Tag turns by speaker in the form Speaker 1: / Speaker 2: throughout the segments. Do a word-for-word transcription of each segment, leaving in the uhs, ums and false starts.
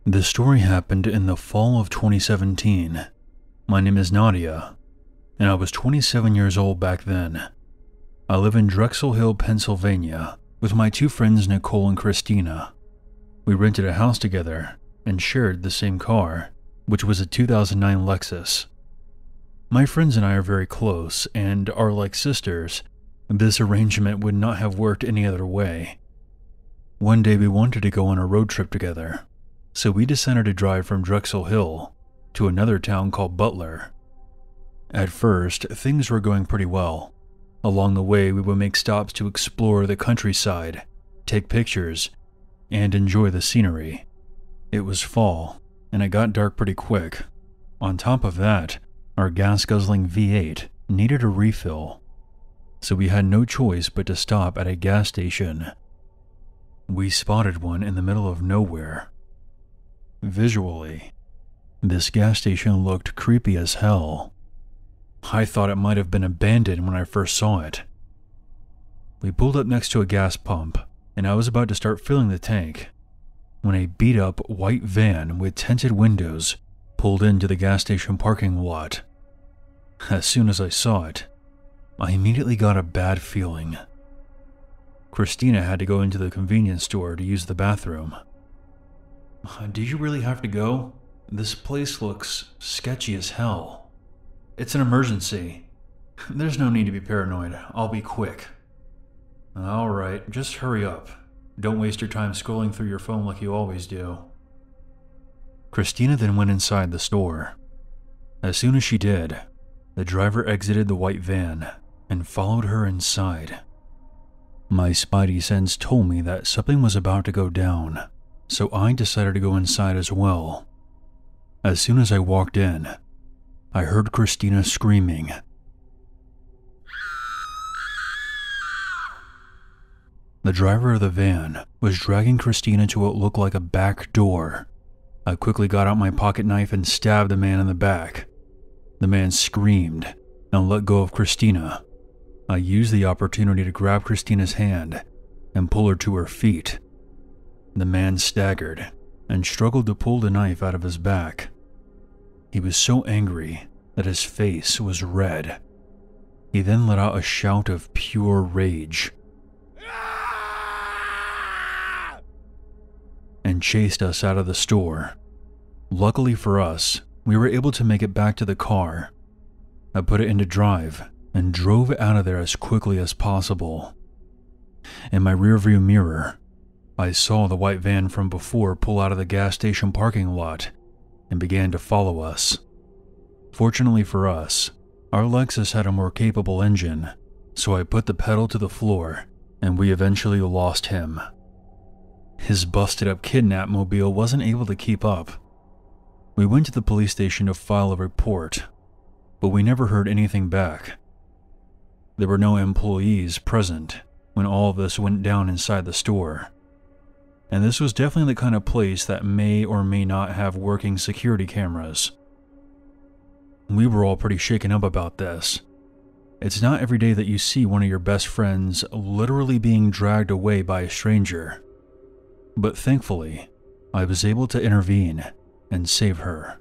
Speaker 1: This story happened in the fall of twenty seventeen. My name is Nadia, and I was twenty-seven years old back then. I live in Drexel Hill, Pennsylvania, with my two friends Nicole and Christina. We rented a house together and shared the same car, which was a two thousand nine Lexus. My friends and I are very close and are like sisters. This arrangement would not have worked any other way. One day we wanted to go on a road trip together, so we decided to drive from Drexel Hill to another town called Butler. At first, things were going pretty well. Along the way, we would make stops to explore the countryside, take pictures, and enjoy the scenery. It was fall, and it got dark pretty quick. On top of that, our gas-guzzling V eight needed a refill, so we had no choice but to stop at a gas station. We spotted one in the middle of nowhere. Visually, this gas station looked creepy as hell. I thought it might have been abandoned when I first saw it. We pulled up next to a gas pump, and I was about to start filling the tank when a beat-up white van with tinted windows pulled into the gas station parking lot. As soon as I saw it, I immediately got a bad feeling. Christina had to go into the convenience store to use the bathroom. "Do you really have to go? This place looks sketchy as hell." "It's an emergency. There's no need to be paranoid. I'll be quick." "Alright, just hurry up. Don't waste your time scrolling through your phone like you always do." Christina then went inside the store. As soon as she did, the driver exited the white van and followed her inside. My spidey sense told me that something was about to go down, so I decided to go inside as well. As soon as I walked in, I heard Christina screaming. The driver of the van was dragging Christina to what looked like a back door. I quickly got out my pocket knife and stabbed the man in the back. The man screamed and let go of Christina. I used the opportunity to grab Christina's hand and pull her to her feet. The man staggered and struggled to pull the knife out of his back. He was so angry that his face was red. He then let out a shout of pure rage and chased us out of the store. Luckily for us, we were able to make it back to the car. I put it into drive and drove out of there as quickly as possible. In my rearview mirror, I saw the white van from before pull out of the gas station parking lot and began to follow us. Fortunately for us, our Lexus had a more capable engine, so I put the pedal to the floor and we eventually lost him. His busted-up kidnap mobile wasn't able to keep up. We went to the police station to file a report, but we never heard anything back. There were no employees present when all of this went down inside the store, and this was definitely the kind of place that may or may not have working security cameras. We were all pretty shaken up about this. It's not every day that you see one of your best friends literally being dragged away by a stranger. But thankfully, I was able to intervene and save her.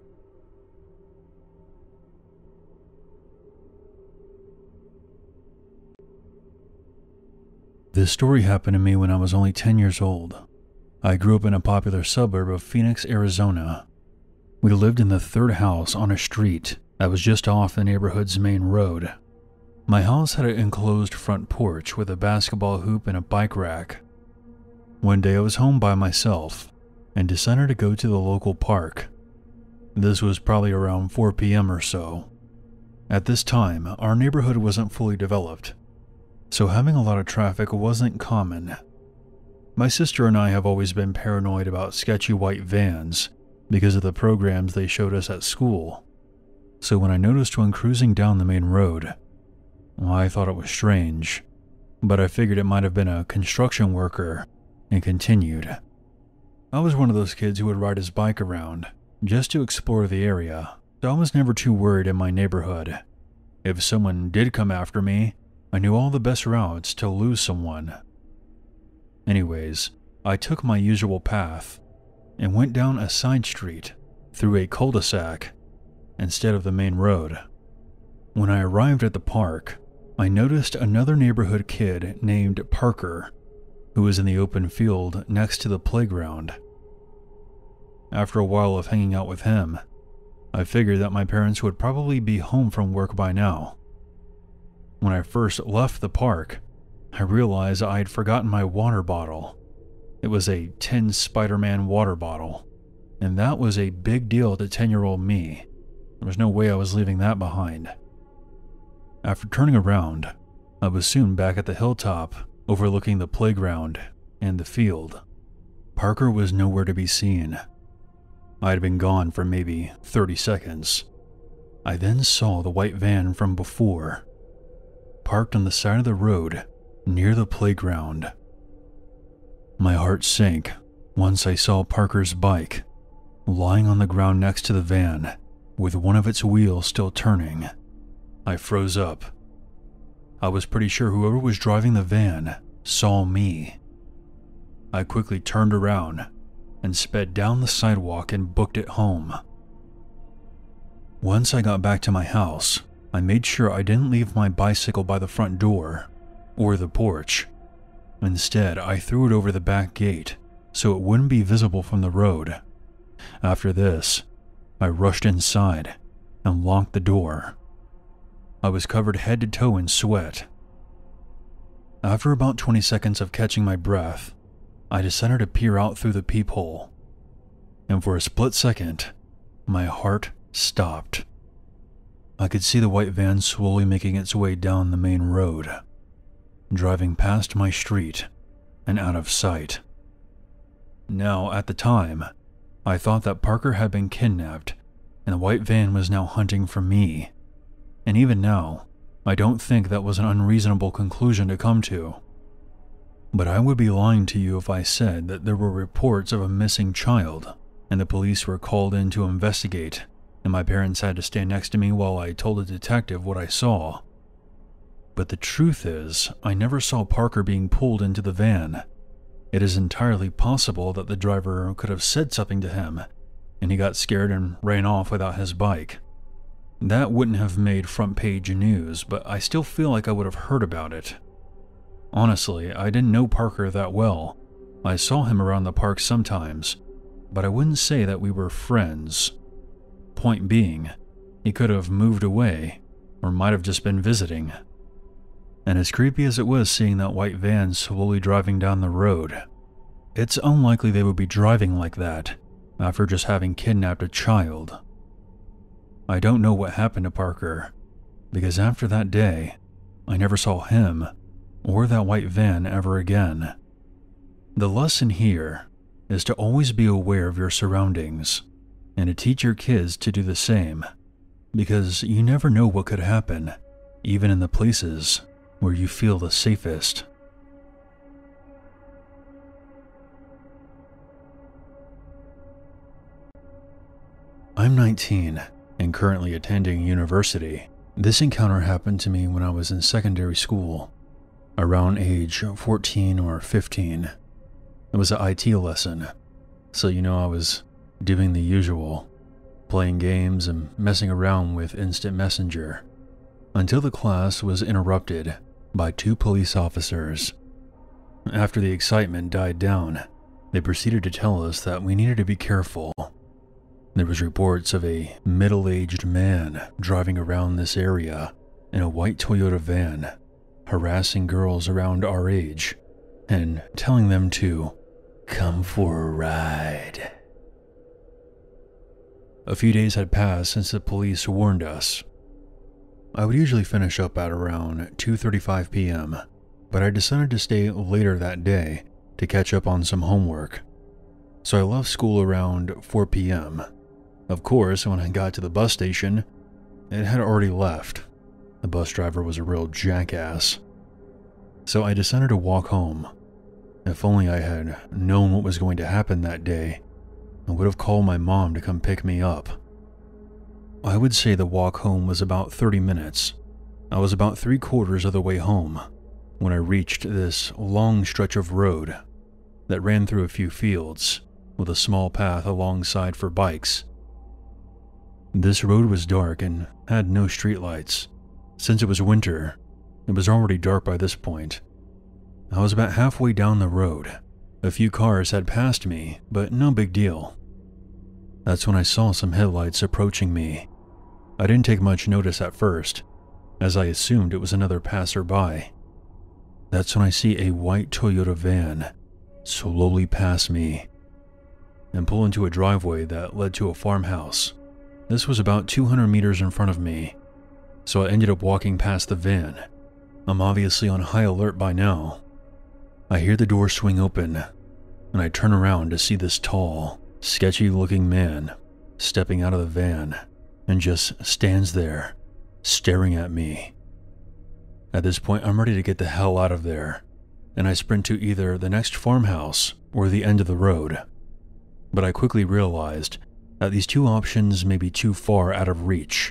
Speaker 1: This story happened to me when I was only ten years old. I grew up in a popular suburb of Phoenix, Arizona. We lived in the third house on a street that was just off the neighborhood's main road. My house had an enclosed front porch with a basketball hoop and a bike rack. One day I was home by myself and decided to go to the local park. This was probably around four p m or so. At this time, our neighborhood wasn't fully developed, so having a lot of traffic wasn't common. My sister and I have always been paranoid about sketchy white vans because of the programs they showed us at school. So when I noticed one cruising down the main road, I thought it was strange, but I figured it might have been a construction worker and continued. I was one of those kids who would ride his bike around just to explore the area, so I was never too worried in my neighborhood. If someone did come after me, I knew all the best routes to lose someone. Anyways, I took my usual path and went down a side street through a cul-de-sac instead of the main road. When I arrived at the park, I noticed another neighborhood kid named Parker, who was in the open field next to the playground. After a while of hanging out with him, I figured that my parents would probably be home from work by now. When I first left the park, I realized I had forgotten my water bottle. It was a tin Spider-Man water bottle, and that was a big deal to ten-year-old me. There was no way I was leaving that behind. After turning around, I was soon back at the hilltop overlooking the playground and the field. Parker was nowhere to be seen. I had been gone for maybe thirty seconds. I then saw the white van from before, parked on the side of the road near the playground. My heart sank once I saw Parker's bike lying on the ground next to the van with one of its wheels still turning. I froze up. I was pretty sure whoever was driving the van saw me. I quickly turned around and sped down the sidewalk and booked it home. Once I got back to my house, I made sure I didn't leave my bicycle by the front door or the porch. Instead, I threw it over the back gate so it wouldn't be visible from the road. After this, I rushed inside and locked the door. I was covered head to toe in sweat. After about twenty seconds of catching my breath, I decided to peer out through the peephole, and for a split second, my heart stopped. I could see the white van slowly making its way down the main road, driving past my street and out of sight. Now, at the time, I thought that Parker had been kidnapped and the white van was now hunting for me. And even now, I don't think that was an unreasonable conclusion to come to. But I would be lying to you if I said that there were reports of a missing child, and the police were called in to investigate, and my parents had to stand next to me while I told a detective what I saw. But the truth is, I never saw Parker being pulled into the van. It is entirely possible that the driver could have said something to him, and he got scared and ran off without his bike. That wouldn't have made front-page news, but I still feel like I would have heard about it. Honestly, I didn't know Parker that well. I saw him around the park sometimes, but I wouldn't say that we were friends. Point being, he could have moved away, or might have just been visiting. And as creepy as it was seeing that white van slowly driving down the road, it's unlikely they would be driving like that after just having kidnapped a child. I don't know what happened to Parker, because after that day, I never saw him or that white van ever again. The lesson here is to always be aware of your surroundings and to teach your kids to do the same, because you never know what could happen, even in the places where you feel the safest. I'm nineteen and currently attending university. This encounter happened to me when I was in secondary school, around age fourteen or fifteen. It was an I T lesson, so you know I was doing the usual, playing games and messing around with Instant Messenger, until the class was interrupted by two police officers. After the excitement died down, they proceeded to tell us that we needed to be careful. There was reports of a middle-aged man driving around this area in a white Toyota van, harassing girls around our age and telling them to come for a ride. A few days had passed since the police warned us. I would usually finish up at around two thirty-five p m, but I decided to stay later that day to catch up on some homework. So I left school around four p m Of course, when I got to the bus station, it had already left. The bus driver was a real jackass. So I decided to walk home. If only I had known what was going to happen that day, I would have called my mom to come pick me up. I would say the walk home was about thirty minutes. I was about three quarters of the way home when I reached this long stretch of road that ran through a few fields with a small path alongside for bikes. This road was dark and had no streetlights. Since it was winter, it was already dark by this point. I was about halfway down the road. A few cars had passed me, but no big deal. That's when I saw some headlights approaching me. I didn't take much notice at first, as I assumed it was another passerby. That's when I see a white Toyota van slowly pass me and pull into a driveway that led to a farmhouse. This was about two hundred meters in front of me, so I ended up walking past the van. I'm obviously on high alert by now. I hear the door swing open, and I turn around to see this tall, sketchy-looking man stepping out of the van and just stands there, staring at me. At this point, I'm ready to get the hell out of there, and I sprint to either the next farmhouse or the end of the road. But I quickly realized that these two options may be too far out of reach.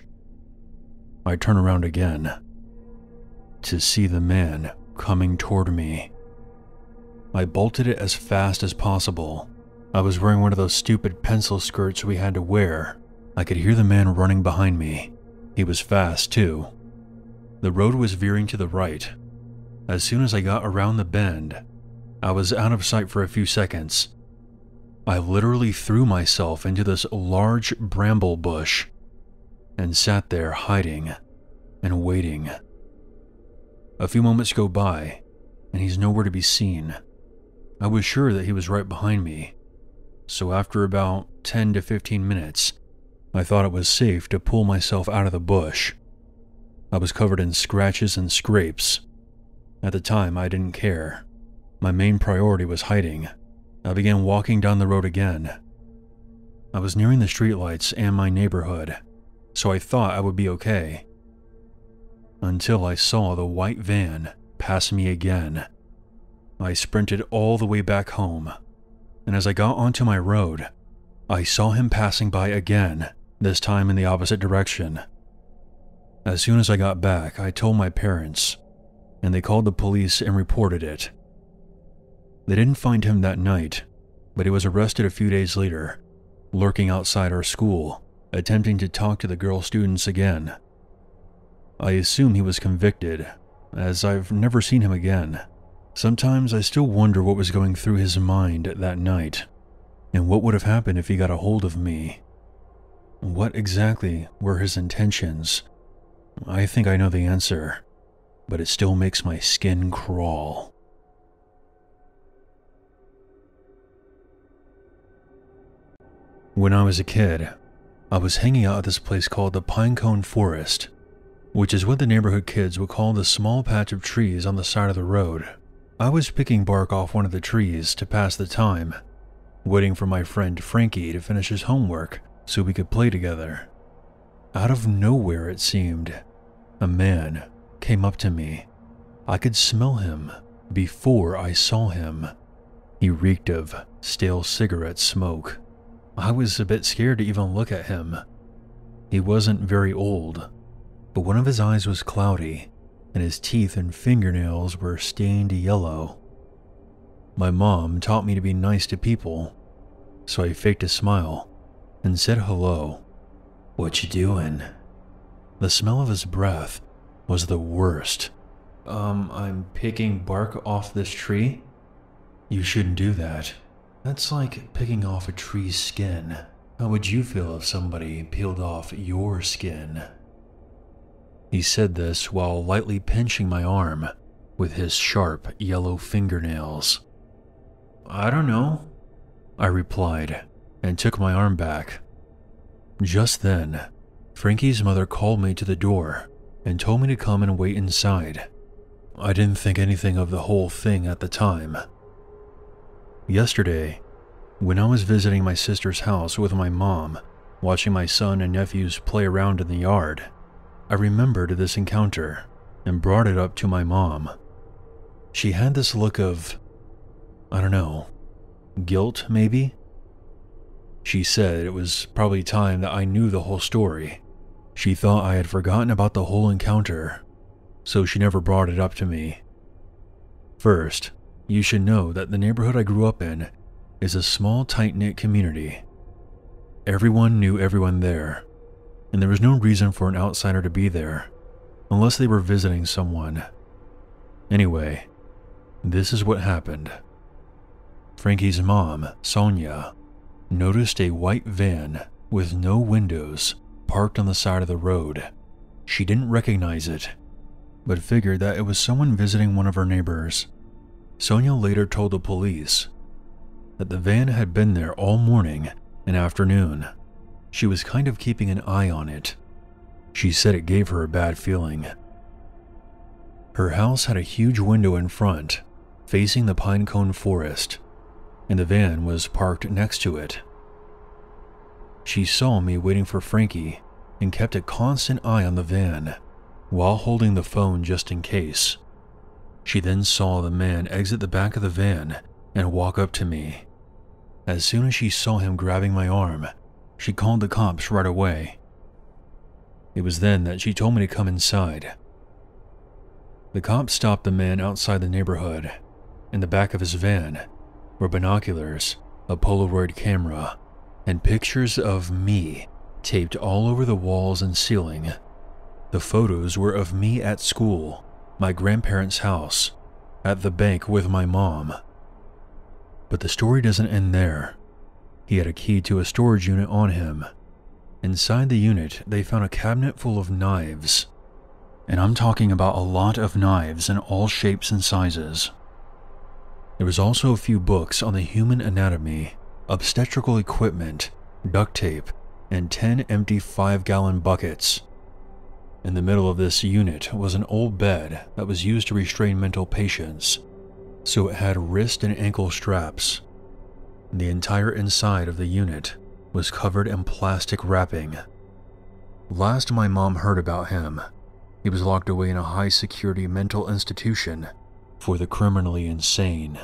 Speaker 1: I turn around again to see the man coming toward me. I bolted it as fast as possible. I was wearing one of those stupid pencil skirts we had to wear. I could hear the man running behind me. He was fast, too. The road was veering to the right. As soon as I got around the bend, I was out of sight for a few seconds. I literally threw myself into this large bramble bush and sat there hiding and waiting. A few moments go by, and he's nowhere to be seen. I was sure that he was right behind me, so after about ten to fifteen minutes, I thought it was safe to pull myself out of the bush. I was covered in scratches and scrapes. At the time, I didn't care. My main priority was hiding. I began walking down the road again. I was nearing the streetlights and my neighborhood, so I thought I would be okay. Until I saw the white van pass me again. I sprinted all the way back home, and as I got onto my road, I saw him passing by again, this time in the opposite direction. As soon as I got back, I told my parents, and they called the police and reported it. They didn't find him that night, but he was arrested a few days later, lurking outside our school, attempting to talk to the girl students again. I assume he was convicted, as I've never seen him again. Sometimes I still wonder what was going through his mind that night, and what would have happened if he got a hold of me. What exactly were his intentions? I think I know the answer, but it still makes my skin crawl. When I was a kid, I was hanging out at this place called the Pinecone Forest, which is what the neighborhood kids would call the small patch of trees on the side of the road. I was picking bark off one of the trees to pass the time, waiting for my friend Frankie to finish his homework so we could play together. Out of nowhere, it seemed, a man came up to me. I could smell him before I saw him. He reeked of stale cigarette smoke. I was a bit scared to even look at him. He wasn't very old, but one of his eyes was cloudy, and his teeth and fingernails were stained yellow. My mom taught me to be nice to people, so I faked a smile and said hello. "What you doing?" The smell of his breath was the worst. Um, I'm picking bark off this tree? You shouldn't do that. That's like picking off a tree's skin. How would you feel if somebody peeled off your skin? He said this while lightly pinching my arm with his sharp yellow fingernails. "I don't know," I replied, and took my arm back. Just then, Frankie's mother called me to the door and told me to come and wait inside. I didn't think anything of the whole thing at the time. Yesterday, when I was visiting my sister's house with my mom, watching my son and nephews play around in the yard, I remembered this encounter and brought it up to my mom. She had this look of, I don't know, guilt maybe? She said it was probably time that I knew the whole story. She thought I had forgotten about the whole encounter, so she never brought it up to me. First, you should know that the neighborhood I grew up in is a small, tight-knit community. Everyone knew everyone there, and there was no reason for an outsider to be there, unless they were visiting someone. Anyway, this is what happened. Frankie's mom, Sonia, noticed a white van with no windows parked on the side of the road. She didn't recognize it, but figured that it was someone visiting one of her neighbors. Sonia later told the police that the van had been there all morning and afternoon. She was kind of keeping an eye on it. She said it gave her a bad feeling. Her house had a huge window in front, facing the pine cone forest, and the van was parked next to it. She saw me waiting for Frankie and kept a constant eye on the van while holding the phone just in case. She then saw the man exit the back of the van and walk up to me. As soon as she saw him grabbing my arm, she called the cops right away. It was then that she told me to come inside. The cops stopped the man outside the neighborhood. In the back of his van were binoculars, a Polaroid camera, and pictures of me taped all over the walls and ceiling. The photos were of me at school, my grandparents' house, at the bank with my mom. But the story doesn't end there. He had a key to a storage unit on him. Inside the unit, they found a cabinet full of knives. And I'm talking about a lot of knives in all shapes and sizes. There was also a few books on the human anatomy, obstetrical equipment, duct tape, and ten empty five-gallon buckets. In the middle of this unit was an old bed that was used to restrain mental patients, so it had wrist and ankle straps. The entire inside of the unit was covered in plastic wrapping. Last my mom heard about him, he was locked away in a high-security mental institution for the criminally insane.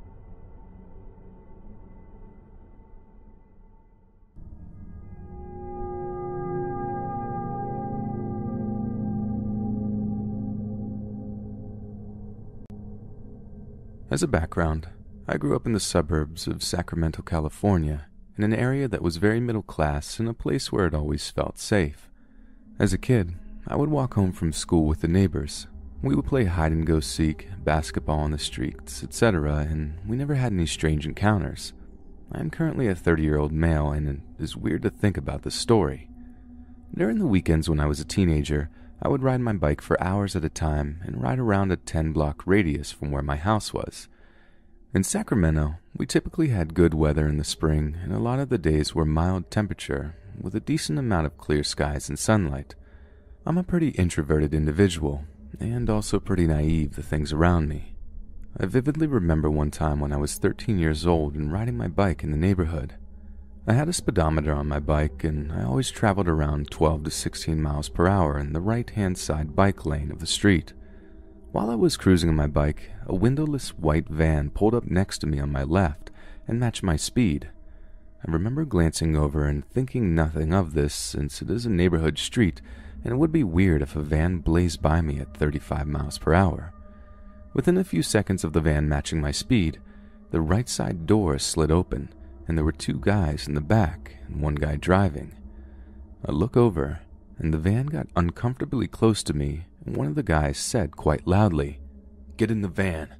Speaker 2: As a background, I grew up in the suburbs of Sacramento, California, in an area that was very middle class and a place where it always felt safe. As a kid, I would walk home from school with the neighbors. We would play hide and go seek, basketball on the streets, et cetera, and we never had any strange encounters. I am currently a thirty-year-old male, and it is weird to think about this story. During the weekends when I was a teenager, I would ride my bike for hours at a time and ride around a ten-block radius from where my house was. In Sacramento, we typically had good weather in the spring, and a lot of the days were mild temperature, with a decent amount of clear skies and sunlight. I'm a pretty introverted individual, and also pretty naive to things around me. I vividly remember one time when I was thirteen years old and riding my bike in the neighborhood. I had a speedometer on my bike, and I always traveled around twelve to sixteen miles per hour in the right-hand side bike lane of the street. While I was cruising on my bike, a windowless white van pulled up next to me on my left and matched my speed. I remember glancing over and thinking nothing of this, since it is a neighborhood street and it would be weird if a van blazed by me at thirty-five miles per hour. Within a few seconds of the van matching my speed, the right side door slid open, and there were two guys in the back and one guy driving. I look over, and the van got uncomfortably close to me, and one of the guys said quite loudly, "Get in the van."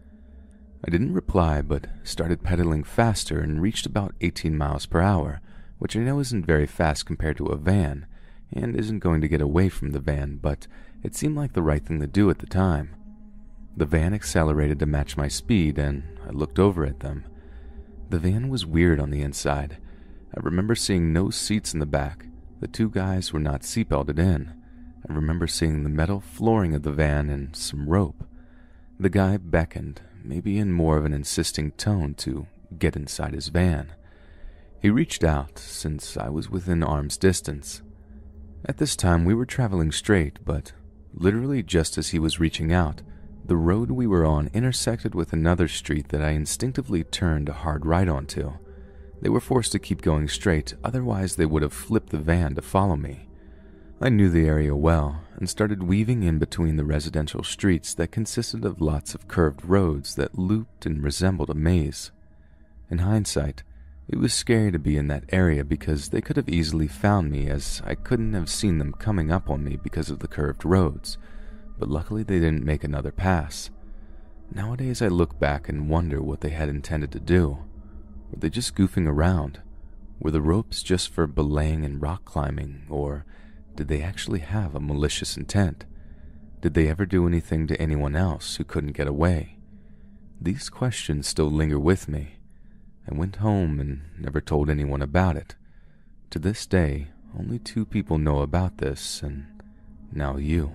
Speaker 2: I didn't reply, but started pedaling faster and reached about eighteen miles per hour, which I know isn't very fast compared to a van, and isn't going to get away from the van, but it seemed like the right thing to do at the time. The van accelerated to match my speed, and I looked over at them. The van was weird on the inside. I remember seeing no seats in the back. The two guys were not seatbelted in. I remember seeing the metal flooring of the van and some rope. The guy beckoned, maybe in more of an insisting tone, to get inside his van. He reached out, since I was within arm's distance. At this time we were traveling straight, but literally just as he was reaching out, the road we were on intersected with another street that I instinctively turned a hard right onto. They were forced to keep going straight, otherwise they would have flipped the van to follow me. I knew the area well, and started weaving in between the residential streets that consisted of lots of curved roads that looped and resembled a maze. In hindsight, it was scary to be in that area because they could have easily found me, as I couldn't have seen them coming up on me because of the curved roads, but luckily they didn't make another pass. Nowadays I look back and wonder what they had intended to do. Were they just goofing around? Were the ropes just for belaying and rock climbing, or did they actually have a malicious intent? Did they ever do anything to anyone else who couldn't get away? These questions still linger with me. I went home and never told anyone about it. To this day, only two people know about this, and now you.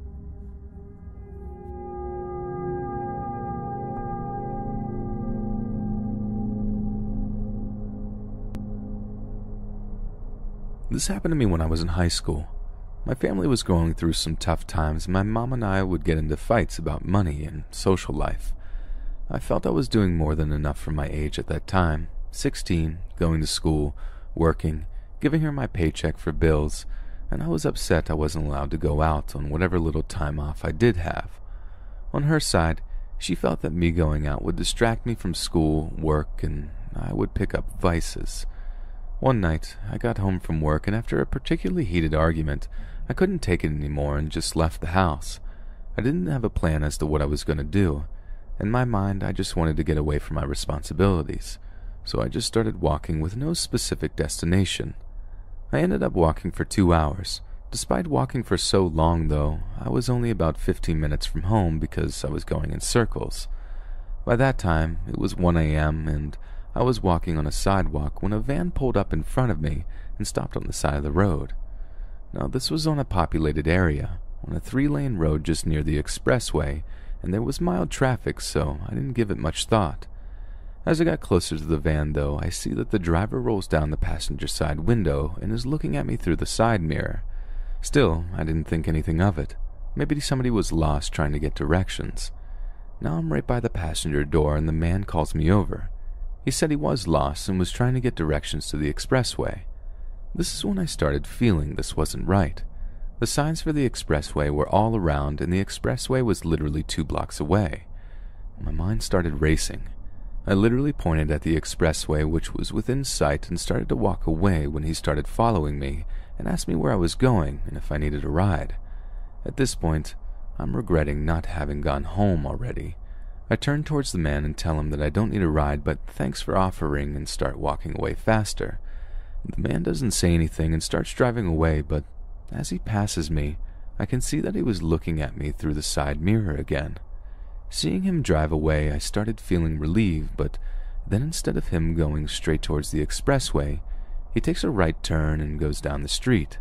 Speaker 2: This happened to me when I was in high school. My family was going through some tough times, and my mom and I would get into fights about money and social life. I felt I was doing more than enough for my age at that time, sixteen, going to school, working, giving her my paycheck for bills, and I was upset I wasn't allowed to go out on whatever little time off I did have. On her side, she felt that me going out would distract me from school, work, and I would pick up vices. One night, I got home from work, and after a particularly heated argument, I couldn't take it anymore and just left the house. I didn't have a plan as to what I was going to do. In my mind, I just wanted to get away from my responsibilities, so I just started walking with no specific destination. I ended up walking for two hours. Despite walking for so long, though, I was only about fifteen minutes from home because I was going in circles. By that time, it was one a m, and I was walking on a sidewalk when a van pulled up in front of me and stopped on the side of the road. Now, this was on a populated area, on a three-lane road just near the expressway, and there was mild traffic, so I didn't give it much thought. As I got closer to the van, though, I see that the driver rolls down the passenger side window and is looking at me through the side mirror. Still, I didn't think anything of it. Maybe somebody was lost trying to get directions. Now I'm right by the passenger door, and the man calls me over. He said he was lost and was trying to get directions to the expressway. This is when I started feeling this wasn't right. The signs for the expressway were all around, and the expressway was literally two blocks away. My mind started racing. I literally pointed at the expressway, which was within sight, and started to walk away when he started following me and asked me where I was going and if I needed a ride. At this point, I'm regretting not having gone home already. I turn towards the man and tell him that I don't need a ride, but thanks for offering, and start walking away faster. The man doesn't say anything and starts driving away, but as he passes me, I can see that he was looking at me through the side mirror again. Seeing him drive away, I started feeling relieved, but then instead of him going straight towards the expressway, he takes a right turn and goes down the street.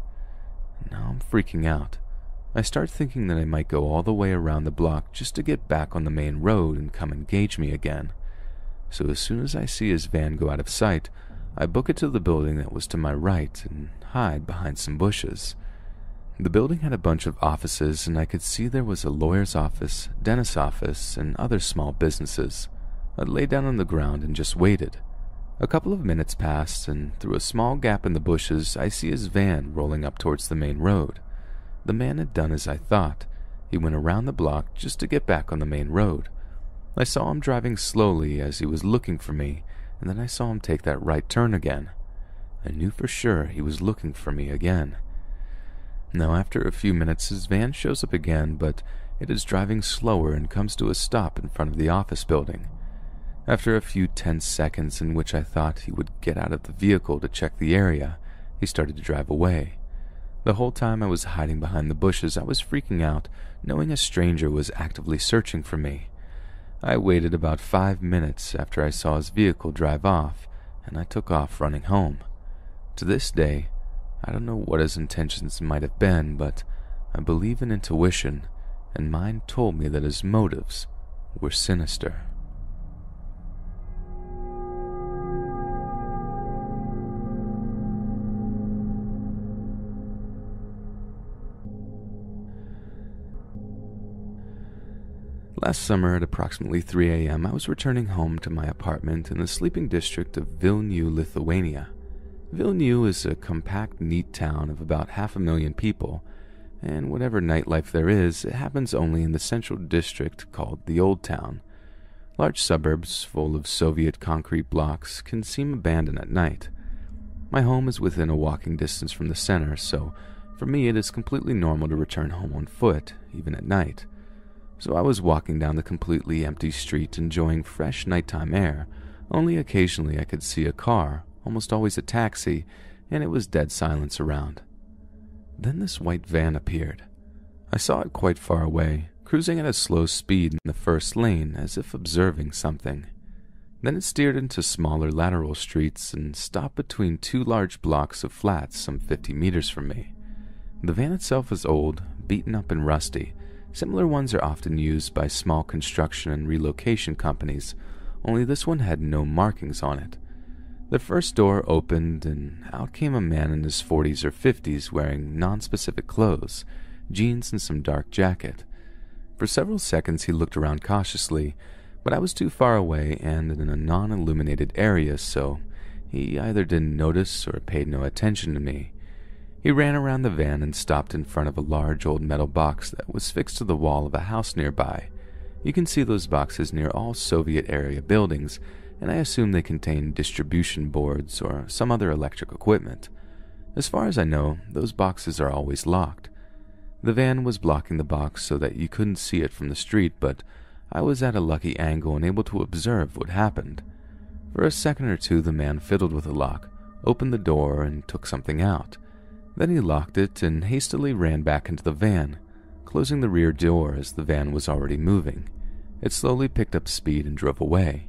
Speaker 2: Now I'm freaking out. I start thinking that I might go all the way around the block just to get back on the main road and come engage me again. So as soon as I see his van go out of sight, I book it to the building that was to my right and hide behind some bushes. The building had a bunch of offices, and I could see there was a lawyer's office, dentist's office, and other small businesses. I lay down on the ground and just waited. A couple of minutes passed, and through a small gap in the bushes, I see his van rolling up towards the main road. The man had done as I thought. He went around the block just to get back on the main road. I saw him driving slowly as he was looking for me, and then I saw him take that right turn again. I knew for sure he was looking for me again. Now, after a few minutes, his van shows up again, but it is driving slower and comes to a stop in front of the office building. After a few tense seconds in which I thought he would get out of the vehicle to check the area, he started to drive away. The whole time I was hiding behind the bushes, I was freaking out, knowing a stranger was actively searching for me. I waited about five minutes after I saw his vehicle drive off, and I took off running home. To this day, I don't know what his intentions might have been, but I believe in intuition, and mine told me that his motives were sinister. Last summer at approximately three a m, I was returning home to my apartment in the sleeping district of Vilnius, Lithuania. Vilnius is a compact, neat town of about half a million people, and whatever nightlife there is, it happens only in the central district called the Old Town. Large suburbs full of Soviet concrete blocks can seem abandoned at night. My home is within a walking distance from the center, so for me it is completely normal to return home on foot, even at night. So I was walking down the completely empty street enjoying fresh nighttime air. Only occasionally I could see a car, almost always a taxi, and it was dead silence around. Then this white van appeared. I saw it quite far away, cruising at a slow speed in the first lane as if observing something. Then it steered into smaller lateral streets and stopped between two large blocks of flats some fifty meters from me. The van itself is old, beaten up and rusty. Similar ones are often used by small construction and relocation companies, only this one had no markings on it. The first door opened and out came a man in his forties or fifties wearing non-specific clothes, jeans and some dark jacket. For several seconds he looked around cautiously, but I was too far away and in a non-illuminated area, so he either didn't notice or paid no attention to me. He ran around the van and stopped in front of a large old metal box that was fixed to the wall of a house nearby. You can see those boxes near all Soviet-area buildings, and I assume they contain distribution boards or some other electric equipment. As far as I know, those boxes are always locked. The van was blocking the box so that you couldn't see it from the street, but I was at a lucky angle and able to observe what happened. For a second or two the man fiddled with the lock, opened the door, and took something out. Then he locked it and hastily ran back into the van, closing the rear door as the van was already moving. It slowly picked up speed and drove away.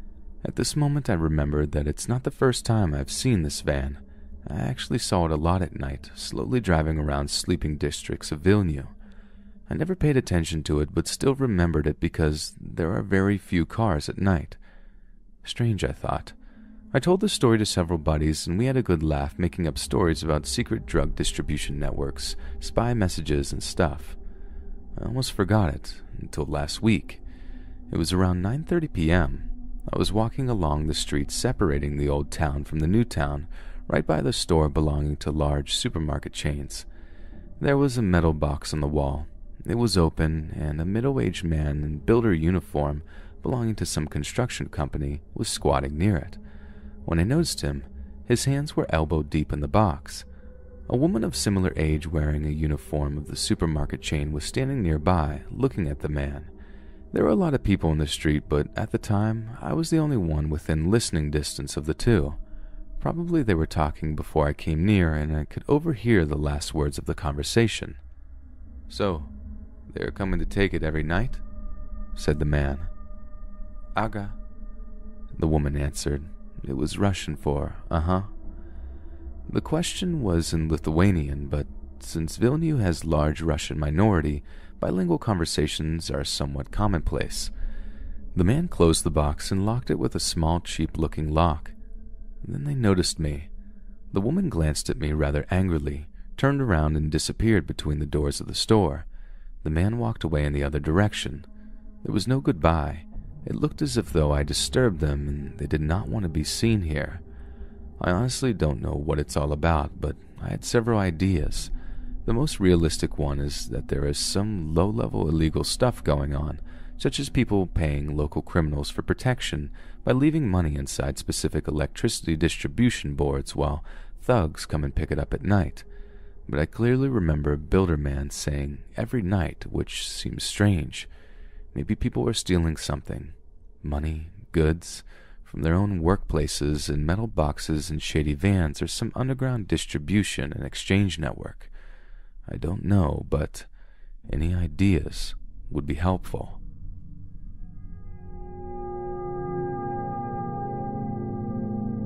Speaker 2: At this moment I remembered that it's not the first time I've seen this van. I actually saw it a lot at night, slowly driving around sleeping districts of Vilnius. I never paid attention to it, but still remembered it because there are very few cars at night. Strange, I thought. I told the story to several buddies, and we had a good laugh making up stories about secret drug distribution networks, spy messages, and stuff. I almost forgot it, until last week. It was around nine thirty p.m. I was walking along the street separating the old town from the new town, right by the store belonging to large supermarket chains. There was a metal box on the wall. It was open, and a middle-aged man in builder uniform belonging to some construction company was squatting near it. When I noticed him, his hands were elbow-deep in the box. A woman of similar age wearing a uniform of the supermarket chain was standing nearby, looking at the man. There were a lot of people in the street, but at the time, I was the only one within listening distance of the two. Probably they were talking before I came near, and I could overhear the last words of the conversation. "So, they're coming to take it every night?" said the man. "Aga," the woman answered. It was Russian for uh-huh. The question was in Lithuanian, but since Vilnius has large Russian minority, bilingual conversations are somewhat commonplace. The man closed the box and locked it with a small, cheap-looking lock. Then they noticed me. The woman glanced at me rather angrily, turned around and disappeared between the doors of the store. The man walked away in the other direction. There was no goodbye. It looked as if though I disturbed them and they did not want to be seen here. I honestly don't know what it's all about, but I had several ideas. The most realistic one is that there is some low-level illegal stuff going on, such as people paying local criminals for protection by leaving money inside specific electricity distribution boards while thugs come and pick it up at night. But I clearly remember Builderman saying every night, which seems strange. Maybe people are stealing something. Money, goods, from their own workplaces in metal boxes and shady vans, or some underground distribution and exchange network. I don't know, but any ideas would be helpful.